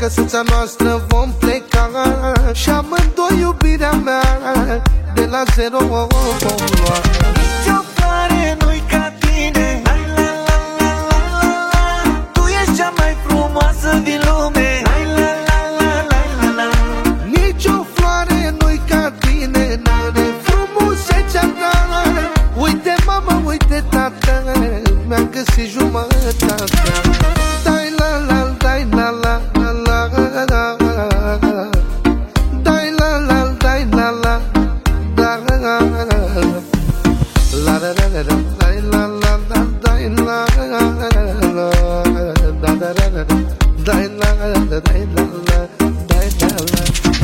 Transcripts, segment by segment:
căsuța noastră vom pleca și amândoi iubirea mea de la zero vom lua. Nici o floare nu-i ca tine, la la la la la la la. Tu ești cea mai frumoasă din lume, la la la la la la la. Nici o floare nu-i ca tine, n-are frumusețea ta. Uite mama, uite tata, mi-am găsit jumătatea. Dai la la, dai la la la la la. Dai la la, dai la la la la la. La la la la, dai la la la, dai la la la. Da da da da, dai la la, dai la la, dai la la.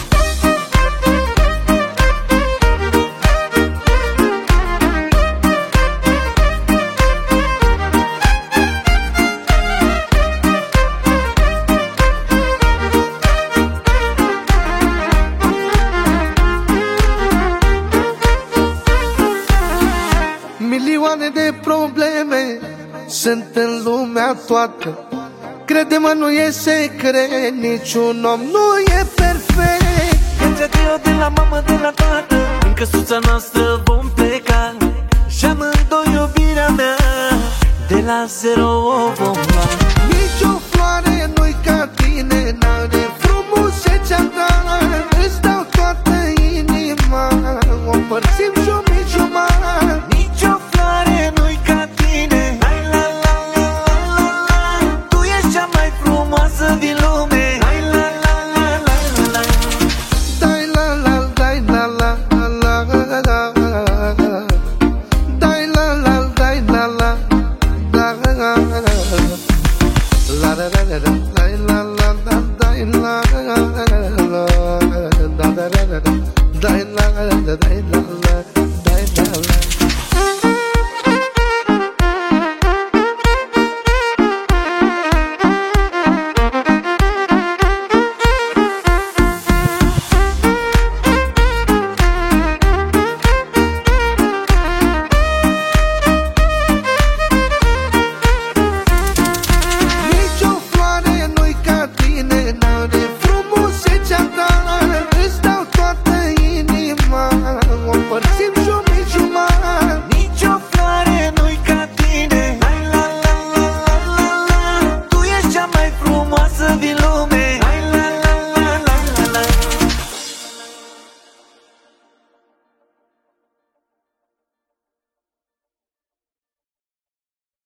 Milioane de probleme sunt în lumea toată. Crede-mă, nu e secret, niciun om nu e perfect. Cânge adio de la mamă, de la tată, în căsuța noastră vom pleca și amândoi iubirea mea de la zero o vom lua. Nici o floare nu-i ca tine, n-are frumusețea ta. Îți dau toată inima, o împărțim jumătate. Nici o floare nu-i ca tine, la la la la la la. Tu ești cea mai frumoasă din lume, la la la la la la. Dai la la, dai la la la la la. Dai la la, dai la la la la la. La la la la, dai la la la, dai la la la. Da da da da, dai la la, dai la la, dai la la.